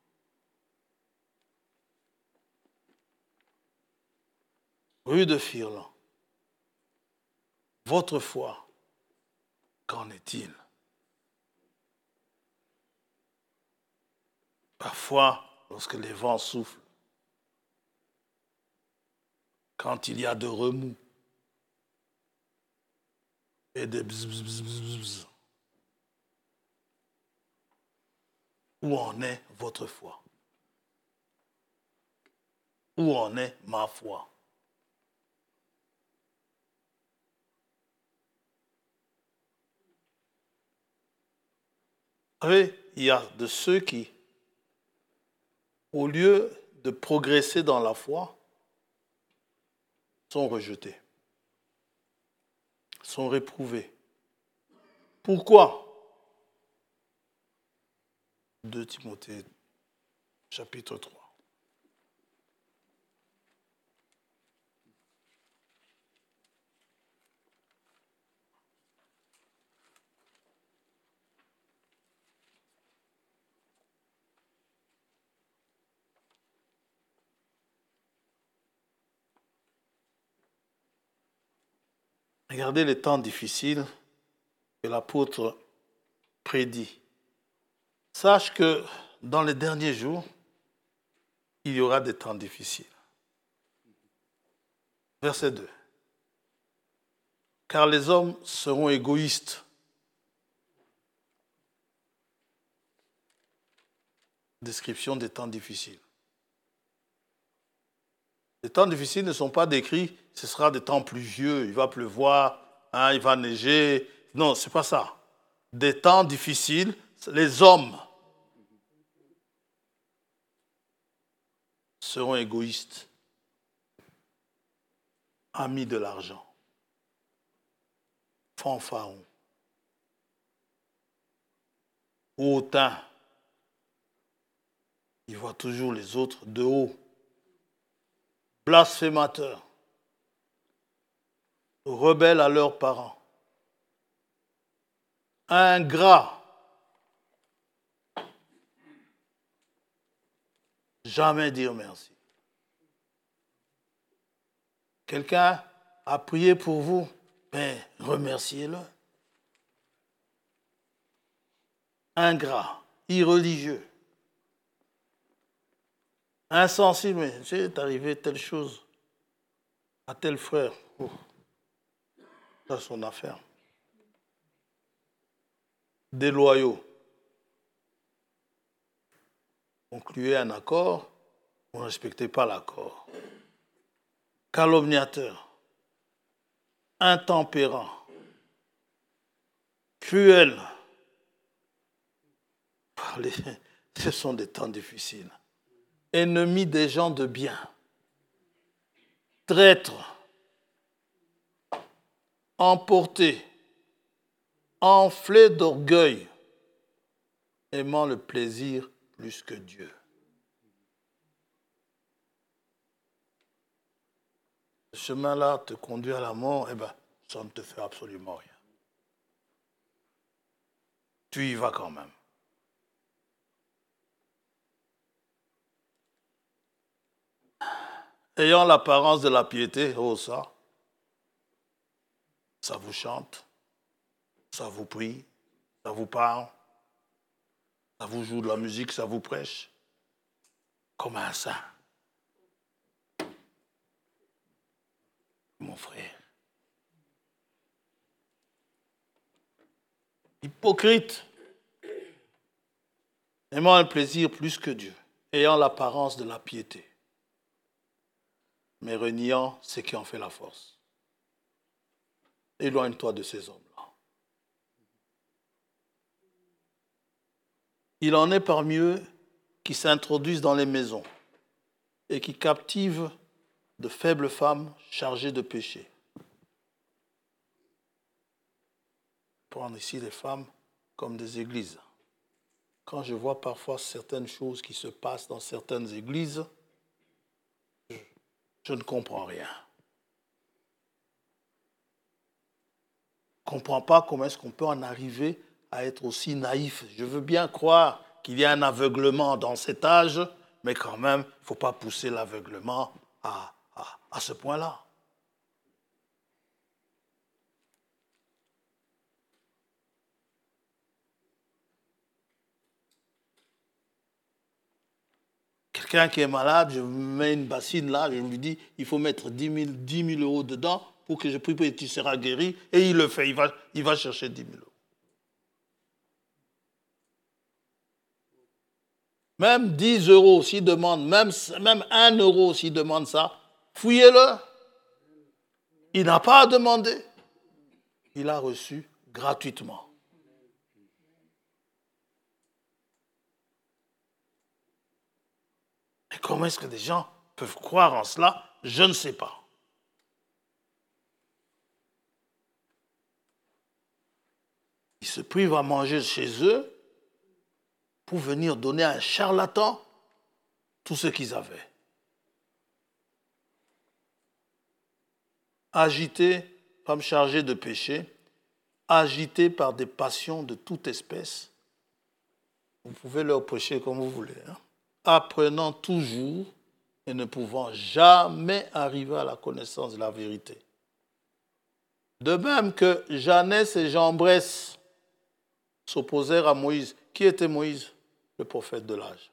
Rue de Firlan, votre foi, qu'en est-il? Parfois, lorsque les vents soufflent, quand il y a de remous et des bzz, où en est votre foi? Où en est ma foi? Vous savez, il y a de ceux qui, au lieu de progresser dans la foi, sont rejetés, sont réprouvés. Pourquoi? 2 Timothée, chapitre 3. Regardez les temps difficiles que l'apôtre prédit. Sache que dans les derniers jours, il y aura des temps difficiles. Verset 2. Car les hommes seront égoïstes. Description des temps difficiles. Les temps difficiles ne sont pas décrits, ce sera des temps pluvieux, il va pleuvoir, il va neiger. Non, ce n'est pas ça. Des temps difficiles, les hommes seront égoïstes, amis de l'argent, fanfarons, hautains. Ils voient toujours les autres de haut. Blasphémateurs, rebelles à leurs parents, ingrats, jamais dire merci. Quelqu'un a prié pour vous, mais remerciez-le. Ingrats, irreligieux, insensible, mais c'est arrivé telle chose à tel frère. Oh, ça, c'est son affaire. Déloyaux. Concluez un accord, vous ne respectez pas l'accord. Calomniateur, intempérant, cruel. Ce sont des temps difficiles. Ennemis des gens de bien, traîtres, emportés, enflés d'orgueil, aimant le plaisir plus que Dieu. Ce chemin-là te conduit à la mort, ça ne te fait absolument rien. Tu y vas quand même. Ayant l'apparence de la piété, oh ça vous chante, ça vous prie, ça vous parle, ça vous joue de la musique, ça vous prêche, comme un saint. Mon frère. Hypocrite, aimant un plaisir plus que Dieu, ayant l'apparence de la piété, mais reniant ce qui en fait la force. Éloigne-toi de ces hommes-là. Il en est parmi eux qui s'introduisent dans les maisons et qui captivent de faibles femmes chargées de péché. Prendre ici les femmes comme des églises. Quand je vois parfois certaines choses qui se passent dans certaines églises, je ne comprends rien. Je ne comprends pas comment est-ce qu'on peut en arriver à être aussi naïf. Je veux bien croire qu'il y a un aveuglement dans cet âge, mais quand même, il ne faut pas pousser l'aveuglement à ce point-là. Quelqu'un qui est malade, je mets une bassine là, je lui dis, il faut mettre 10 000 euros dedans pour que je prie et tu seras guéri. Et il le fait, il va chercher 10 000 euros. Même 10 euros s'il demande, même 1 euro s'il demande ça, fouillez-le. Il n'a pas à demander. Il a reçu gratuitement. Et comment est-ce que des gens peuvent croire en cela? Je ne sais pas. Ils se privent à manger chez eux pour venir donner à un charlatan tout ce qu'ils avaient. Agités, femmes chargées de péché, agités par des passions de toute espèce, vous pouvez leur prêcher comme vous voulez, apprenant toujours et ne pouvant jamais arriver à la connaissance de la vérité. De même que Jeannès et Jambres s'opposèrent à Moïse. Qui était Moïse? Le prophète de l'âge.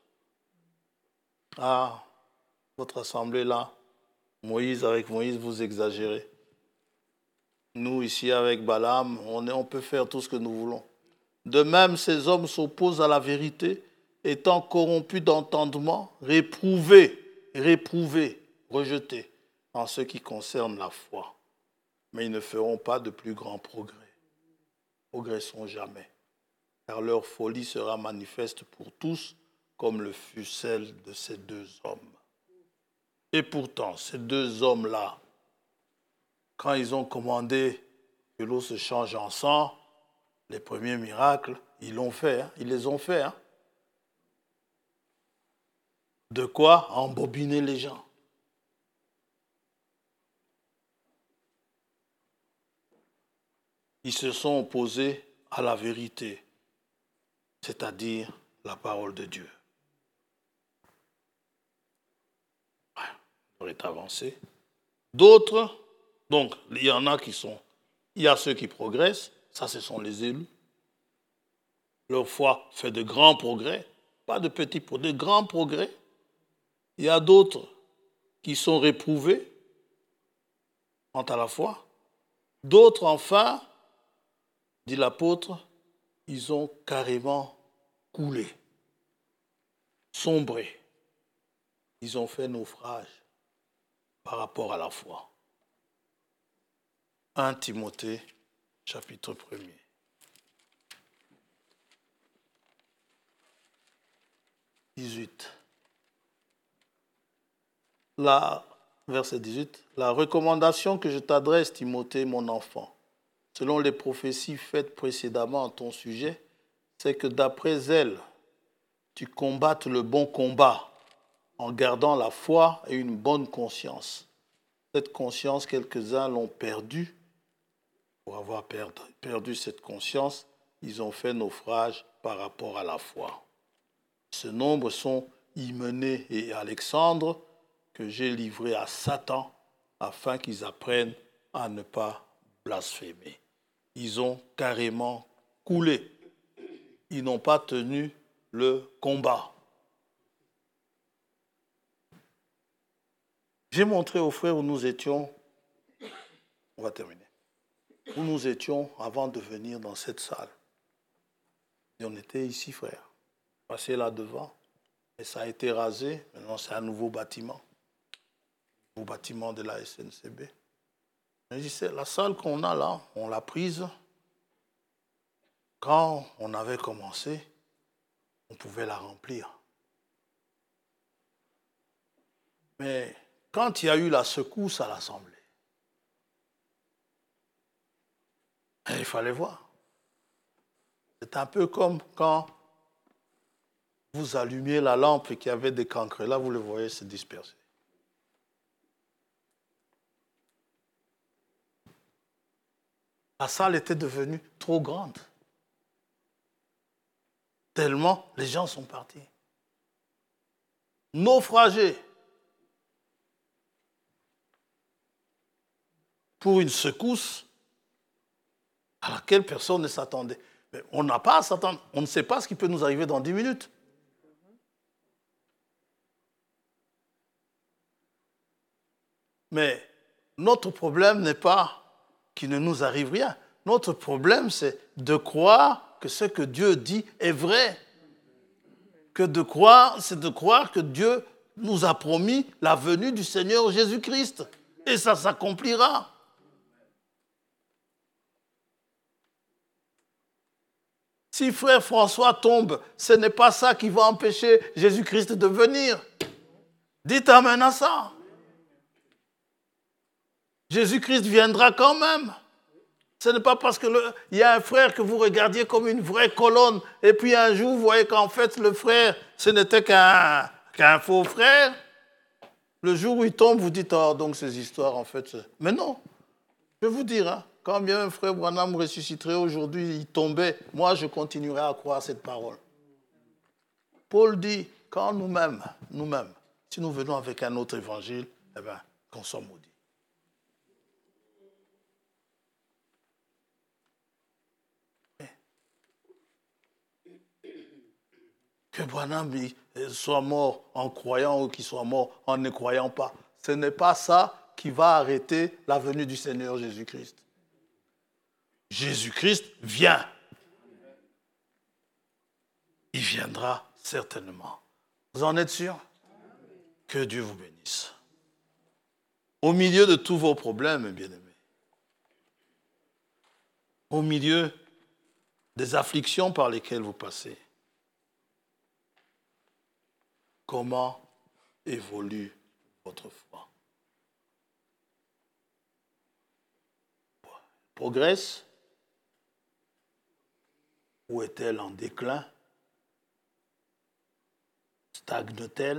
Ah, votre assemblée là, avec Moïse, vous exagérez. Nous, ici, avec Balaam, on peut faire tout ce que nous voulons. De même, ces hommes s'opposent à la vérité, étant corrompus d'entendement, réprouvés, rejetés en ce qui concerne la foi. Mais ils ne feront pas de plus grands progrès. Progresseront jamais. Car leur folie sera manifeste pour tous, comme le fut celle de ces deux hommes. Et pourtant, ces deux hommes-là, quand ils ont commandé que l'eau se change en sang, les premiers miracles, ils l'ont fait, ils les ont faits. De quoi embobiner les gens. Ils se sont opposés à la vérité, c'est-à-dire la parole de Dieu. On est avancé. D'autres, donc il y en a il y a ceux qui progressent, ça ce sont les élus. Leur foi fait de grands progrès, pas de petits progrès, de grands progrès. Il y a d'autres qui sont réprouvés quant à la foi. D'autres, enfin, dit l'apôtre, ils ont carrément coulé, sombré. Ils ont fait naufrage par rapport à la foi. 1 Timothée, chapitre 1er. Verset 18. La recommandation que je t'adresse, Timothée, mon enfant, selon les prophéties faites précédemment en ton sujet, c'est que d'après elles, tu combattes le bon combat en gardant la foi et une bonne conscience. Cette conscience, quelques-uns l'ont perdue. Pour avoir perdu cette conscience, ils ont fait naufrage par rapport à la foi. Ce nombre sont Hyménée et Alexandre, que j'ai livrés à Satan, afin qu'ils apprennent à ne pas blasphémer. Ils ont carrément coulé. Ils n'ont pas tenu le combat. J'ai montré aux frères où nous étions, on va terminer, où nous étions avant de venir dans cette salle. Et on était ici, frères, passé là devant, et ça a été rasé. Maintenant, c'est un nouveau bâtiment de la SNCB. Je dis, c'est la salle qu'on a là, on l'a prise. Quand on avait commencé, on pouvait la remplir. Mais quand il y a eu la secousse à l'Assemblée, il fallait voir. C'est un peu comme quand vous allumiez la lampe et qu'il y avait des cancres. Là, vous le voyez se disperser. La salle était devenue trop grande. Tellement les gens sont partis. Naufragés. Pour une secousse à laquelle personne ne s'attendait. Mais on n'a pas à s'attendre. On ne sait pas ce qui peut nous arriver dans 10 minutes. Mais notre problème n'est pas qu'il ne nous arrive rien. Notre problème, c'est de croire que ce que Dieu dit est vrai. C'est de croire que Dieu nous a promis la venue du Seigneur Jésus-Christ. Et ça s'accomplira. Si frère François tombe, ce n'est pas ça qui va empêcher Jésus-Christ de venir. Dites amen à ça. Jésus-Christ viendra quand même. Ce n'est pas parce qu'il y a un frère que vous regardiez comme une vraie colonne et puis un jour vous voyez qu'en fait le frère, ce n'était qu'un faux frère. Le jour où il tombe, vous dites, oh, donc ces histoires en fait... Mais non, je vais vous dire, quand bien un frère Branham ressusciterait aujourd'hui, il tombait, moi je continuerai à croire cette parole. Paul dit, quand nous-mêmes, si nous venons avec un autre évangile, eh bien, qu'on soit maudits. que Branham soit mort en croyant ou qu'il soit mort en ne croyant pas. Ce n'est pas ça qui va arrêter la venue du Seigneur Jésus-Christ. Jésus-Christ vient. Il viendra certainement. Vous en êtes sûr? Que Dieu vous bénisse. Au milieu de tous vos problèmes, bien-aimés, au milieu des afflictions par lesquelles vous passez, comment évolue votre foi? Progresse? Ou est-elle en déclin? Stagne-t-elle?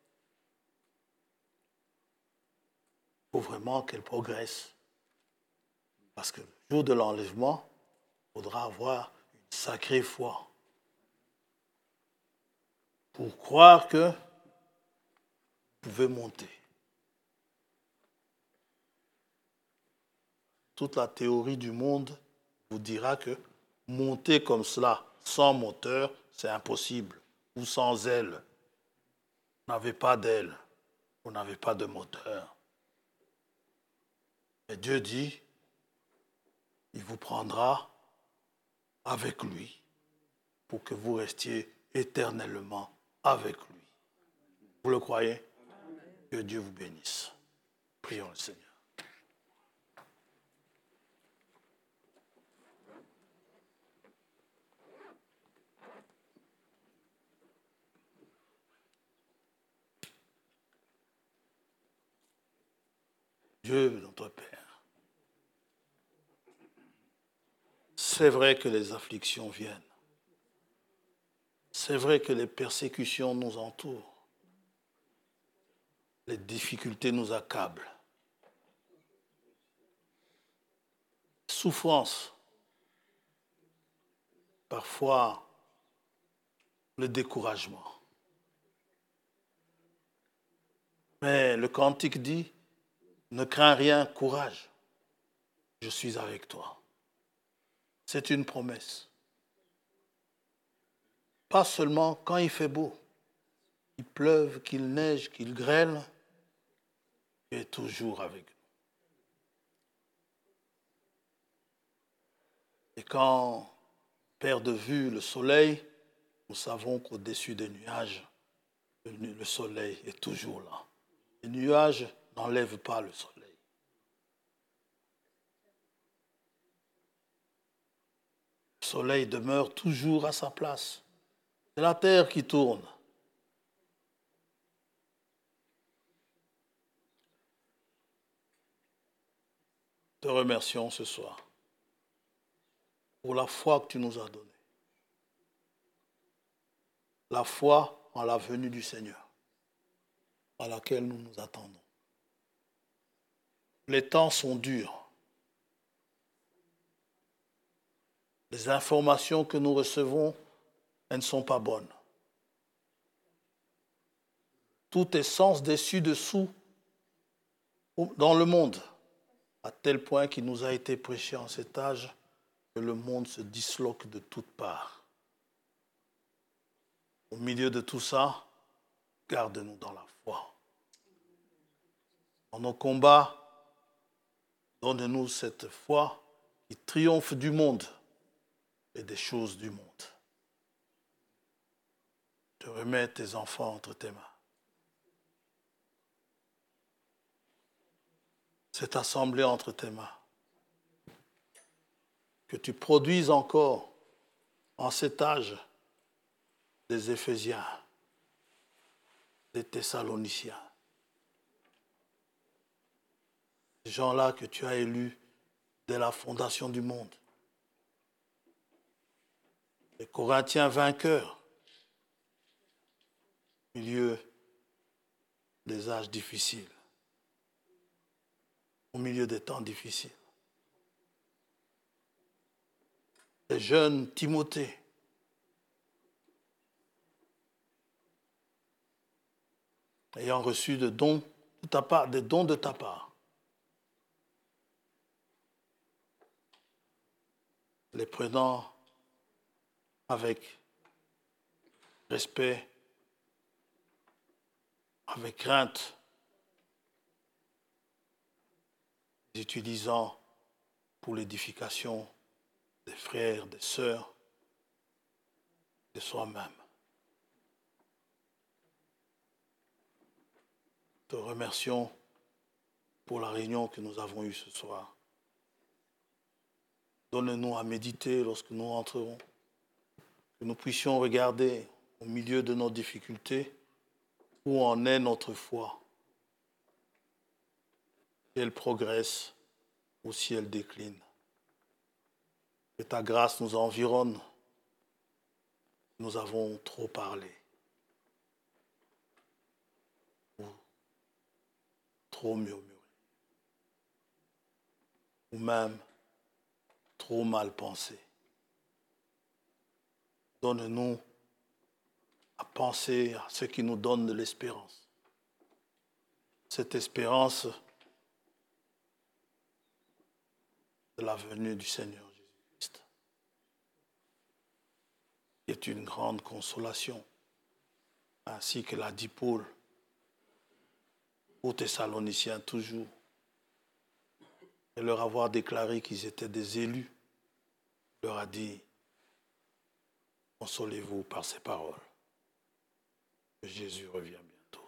Il faut vraiment qu'elle progresse. Parce que le jour de l'enlèvement, il faudra avoir une sacrée foi pour croire que vous pouvez monter. Toute la théorie du monde vous dira que monter comme cela, sans moteur, c'est impossible. Ou sans aile. Vous n'avez pas d'aile. Vous n'avez pas de moteur. Et Dieu dit, il vous prendra avec lui pour que vous restiez éternellement avec lui. Vous le croyez? Que Dieu vous bénisse. Prions le Seigneur. Dieu, notre Père, c'est vrai que les afflictions viennent. C'est vrai que les persécutions nous entourent. Les difficultés nous accablent. Souffrance, parfois le découragement. Mais le cantique dit, ne crains rien, courage, je suis avec toi. C'est une promesse. Pas seulement quand il fait beau, qu'il pleuve, qu'il neige, qu'il grêle, il est toujours avec nous. Et quand on perd de vue le soleil, nous savons qu'au-dessus des nuages, le soleil est toujours là. Les nuages n'enlèvent pas le soleil. Le soleil demeure toujours à sa place. C'est la terre qui tourne. Te remercions ce soir pour la foi que tu nous as donnée. La foi en la venue du Seigneur, à laquelle nous nous attendons. Les temps sont durs. Les informations que nous recevons, elles ne sont pas bonnes. Tout est sens dessus-dessous dans le monde, à tel point qu'il nous a été prêché en cet âge que le monde se disloque de toutes parts. Au milieu de tout ça, garde-nous dans la foi. Dans nos combats, donne-nous cette foi qui triomphe du monde et des choses du monde. Je remets tes enfants entre tes mains. Cette assemblée entre tes mains. Que tu produises encore en cet âge des Éphésiens, des Thessaloniciens. Ces gens-là que tu as élus dès la fondation du monde. Les Corinthiens vainqueurs au milieu des âges difficiles, au milieu des temps difficiles. Les jeunes Timothée, ayant reçu des dons de ta part, les prenant avec respect, avec crainte, les utilisant pour l'édification des frères, des sœurs, de soi-même. Te remercions pour la réunion que nous avons eue ce soir. Donne-nous à méditer lorsque nous rentrerons, que nous puissions regarder au milieu de nos difficultés où en est notre foi. Si elle progresse ou si elle décline. Que ta grâce nous environne. Nous avons trop parlé. Ou trop murmuré. Ou même trop mal pensé. Donne-nous à penser à ce qui nous donne de l'espérance. Cette espérance de la venue du Seigneur Jésus-Christ, qui est une grande consolation, ainsi que l'a dit Paul aux Thessaloniciens toujours, et leur avoir déclaré qu'ils étaient des élus, leur a dit, consolez-vous par ces paroles, que Jésus revient bientôt.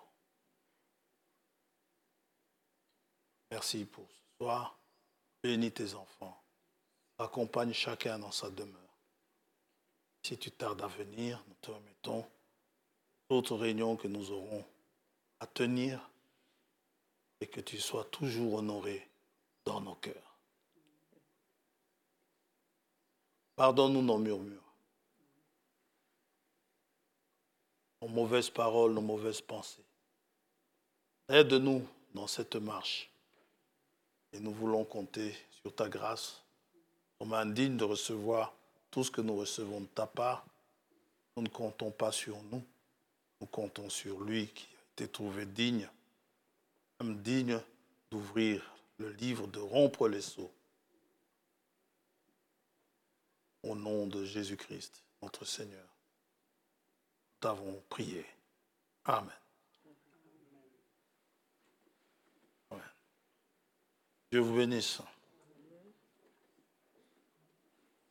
Merci pour ce soir. Bénis tes enfants. Accompagne chacun dans sa demeure. Si tu tardes à venir, nous te remettons d'autres réunions que nous aurons à tenir et que tu sois toujours honoré dans nos cœurs. Pardonne-nous nos murmures, nos mauvaises paroles, nos mauvaises pensées. Aide-nous dans cette marche. Et nous voulons compter sur ta grâce, comme indigne de recevoir tout ce que nous recevons de ta part. Nous ne comptons pas sur nous, nous comptons sur lui qui a été trouvé digne, même digne d'ouvrir le livre, de rompre les sceaux. Au nom de Jésus-Christ, notre Seigneur, nous t'avons prié. Amen. Amen. Dieu vous bénisse.